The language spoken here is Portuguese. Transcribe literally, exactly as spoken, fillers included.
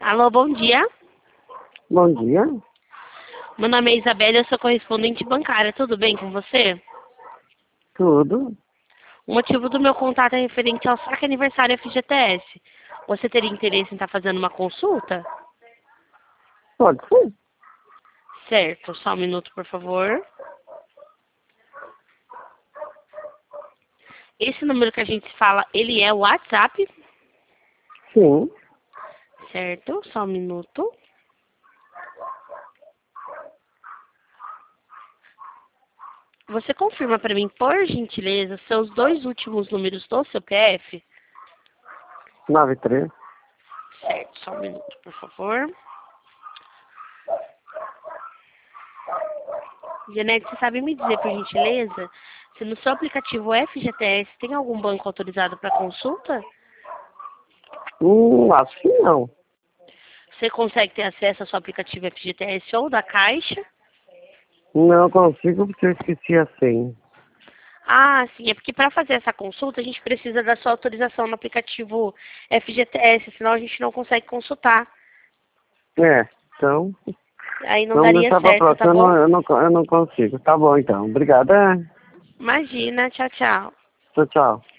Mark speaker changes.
Speaker 1: Alô, bom dia.
Speaker 2: Bom dia.
Speaker 1: Meu nome é Isabela, eu sou correspondente bancária. Tudo bem com você?
Speaker 2: Tudo?
Speaker 1: O motivo do meu contato é referente ao saque aniversário F G T S. Você teria interesse em estar fazendo uma consulta?
Speaker 2: Pode ser.
Speaker 1: Certo, só um minuto, por favor. Esse número que a gente fala, ele é o WhatsApp?
Speaker 2: Sim.
Speaker 1: Certo, só um minuto. Você confirma para mim, por gentileza, seus dois últimos números do seu C P F?
Speaker 2: Nove três.
Speaker 1: Certo, só um minuto, por favor. Janete, você sabe me dizer, por gentileza, se no seu aplicativo F G T S tem algum banco autorizado para consulta?
Speaker 2: Hum, acho que não.
Speaker 1: Você consegue ter acesso ao seu aplicativo F G T S ou da Caixa?
Speaker 2: Não consigo porque eu esqueci a senha.
Speaker 1: Ah, sim, é porque para fazer essa consulta a gente precisa da sua autorização no aplicativo F G T S, senão a gente não consegue consultar.
Speaker 2: É, então,
Speaker 1: Aí não
Speaker 2: vamos
Speaker 1: daria
Speaker 2: deixar pra
Speaker 1: certo, tá
Speaker 2: próxima. Eu não,
Speaker 1: bom?
Speaker 2: eu não, eu não consigo. Tá bom, então. Obrigado. É.
Speaker 1: Imagina, tchau, tchau.
Speaker 2: Tchau, tchau.